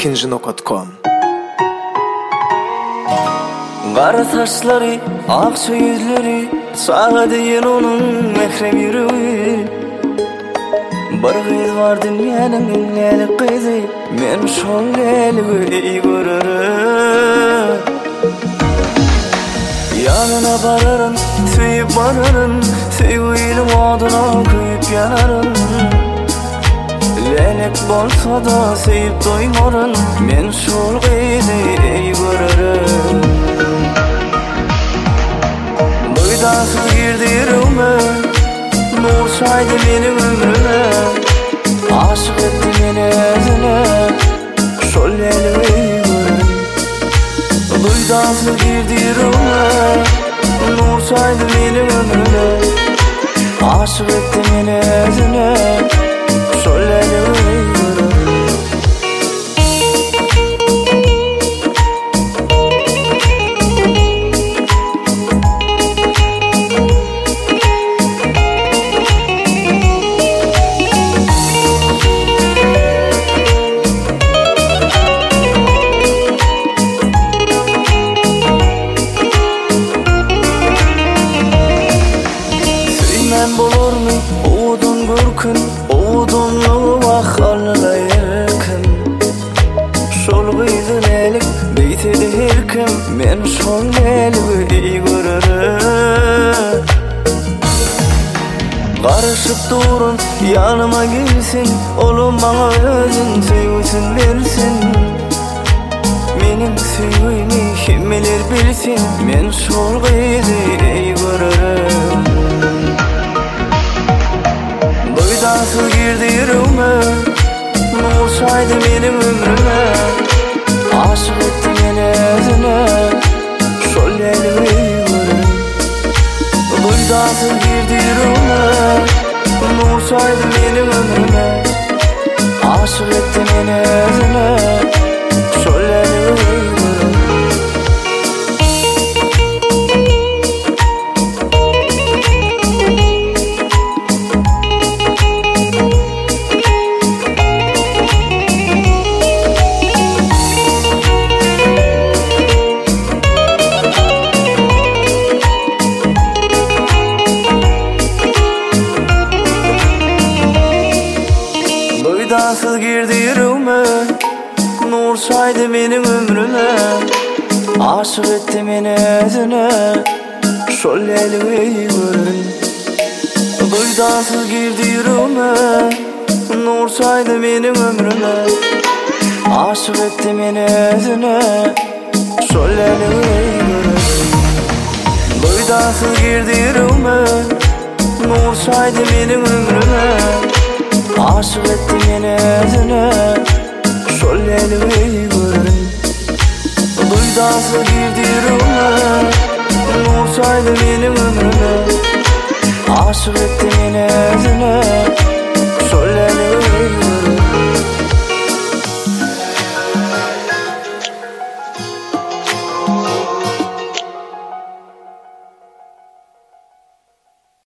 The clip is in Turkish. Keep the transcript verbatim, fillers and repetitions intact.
ikinci nokta com. Qara saçları, akça yüzleri, sağa deyin onun mehrem yürüyü. Bir kız var dünyanın ünlü kızı, men şol elini görürüm. Yanına vararım, sevip vararım, sevgilim adına kuyup yanarım. Lenek bolsa da sevip doymarım, men şol kızı görürüm. Duydasız girdi yüreğime, nur saydı benim ömrüme. Aşık etti beni özüne, şol elini görürüm. Duydasız girdi yüreğime, nur saydı benim ömrüme. Aşık etti beni özüne, şol elini görürüm. Oğudun gürkün, oğudunlu vaxalına yakın. Şol gıydın elik, beytedi her kim, men şol elini görürüm. Karışıp durun, yanıma gelsin, olum bana özün sevgüsün versin. Menin sevgimi kimmeler bilsin, men şol gıydını görürüm. Duydasız girdi yüreğime, nur saydı benim ömrüme. Aşık etti beni özüne, şol elini görürüm. Duydasız girdi yüreğime, nur saydı benim ömrüme. Aşık etti beni özüne, şol elini görürüm. Duydasız girdi yüreğime, nur saydı benim ömrüme. Aşık etti beni özüne, şol elini görürüm. Duydasız girdi yüreğime, nur saydı benim ömrüme. Aşık etti beni özüne, şol elini görürüm. Duydasız girdi yüreğime, nur saydı benim ömrüme. Aşık etti beni özüne, şol elini görürüm. Duydasız girdi yüreğime, nur saydı benim ömrüme. Aşık etti beni